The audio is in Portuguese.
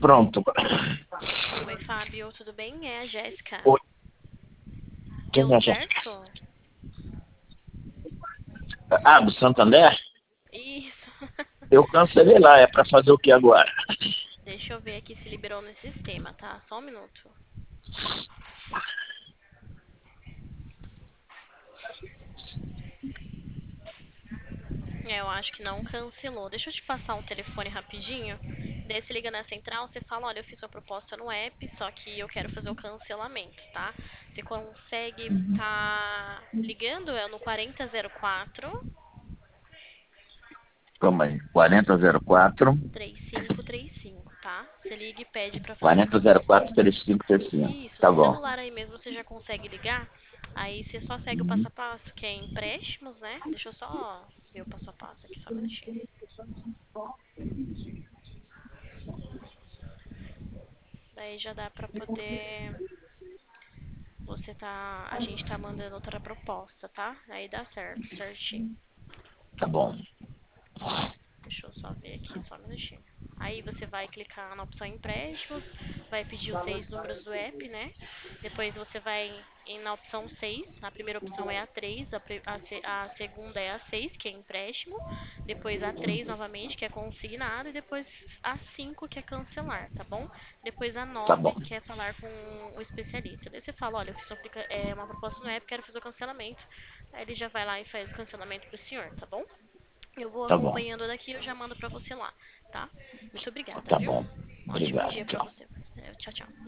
Pronto. Oi, Fábio, tudo bem? É a Jéssica. Oi, Deu quem é, Jéssica? certo? Ah, do Santander? Isso. Eu cancelei lá, é pra fazer o que agora? Deixa eu ver aqui se liberou no sistema, tá? Só um minuto. Eu acho que não cancelou. Deixa eu te passar um telefone rapidinho. Daí você liga na central, você fala, olha, eu fiz uma proposta no app, só que eu quero fazer o cancelamento, tá? Você consegue tá ligando é no 4004 Calma aí, 4004, 3535, tá? Você liga e pede pra fazer o 4004 3535. Isso, Tá no bom. celular aí mesmo você já consegue ligar. Aí você só segue o passo a passo, que é empréstimos, né? Deixa eu só ver o passo a passo aqui, só um minutinho. Daí já dá pra poder. A gente tá mandando outra proposta, tá? Aí dá certo, certinho. Tá bom. Deixa eu só ver aqui, só um minutinho. Aí você vai clicar na opção empréstimos, vai pedir os 6 números do app, né? Depois você vai na opção 6. A primeira opção é a 3, a segunda é a 6, que é empréstimo. Depois a 3 novamente, que é consignado. E depois a 5, que é cancelar, tá bom? Depois a Tá 9, bom. que é falar com o especialista. Daí você fala, olha, eu fiz uma proposta no app, quero fazer o cancelamento. Aí ele já vai lá e faz o cancelamento pro senhor, tá bom? Eu vou Tá bom. acompanhando daqui e eu já mando pra você lá, tá? Muito obrigada, Tá viu? bom. Um ótimo Obrigado, dia pra tchau. você. Tchau, tchau.